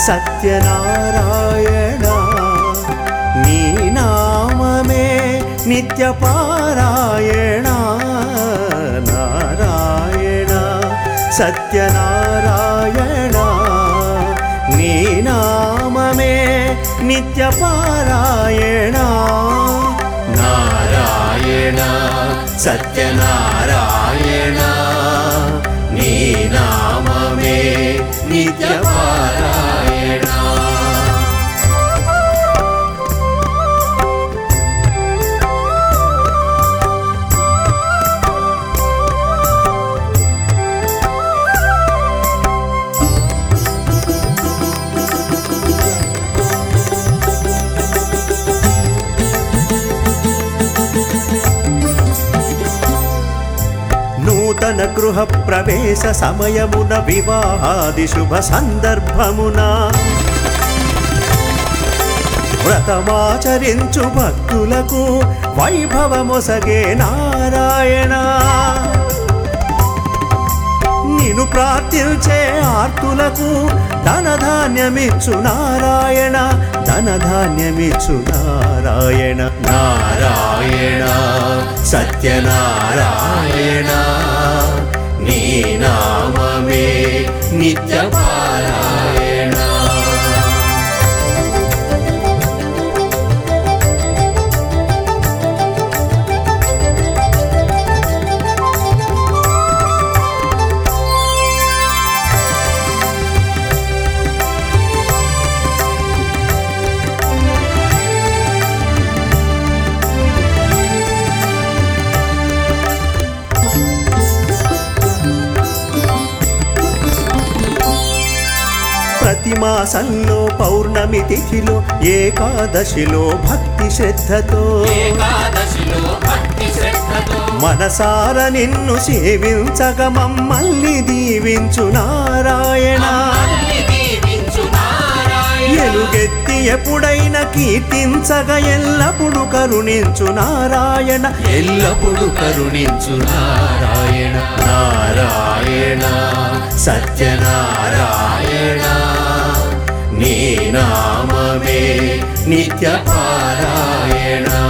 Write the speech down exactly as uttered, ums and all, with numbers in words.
సత్యనారాయణ నీ నామమే నిత్య పారాయణ నారాయణ సత్యనారాయణ నీ నామమే నిత్య పారాయణ నారాయణ సత్యనారాయణ నీ నామమే నిత్య పారాయణ నూతన గృహ ప్రవేశ సమయమున వివాహాది శుభ సందర్భమున వ్రతమాచరించు భక్తులకు వైభవమొసగే నారాయణ నిన్ను ప్రార్థించే ఆర్తులకు ధనధాన్యమిచ్చు నారాయణ ధనధాన్యమిచ్చు నారాయణ నారాయణ సత్యనారాయణ నీ నామమే నిత్య పారాయణ ప్రతి మాసంలో పౌర్ణమి తిథిలో ఏకాదశిలో భక్తి శ్రద్ధతో మనసార నిన్ను సేవించగ మమ్మల్ని దీవించు నారాయణ ఎలుగెత్తి ఎప్పుడైనా కీర్తించగ ఎల్లప్పుడు కరుణించు నారాయణ ఎల్లప్పుడు కరుణించు నారాయణ నారాయణ సత్యనారాయణ నీ నామమే నిత్య పారాయణ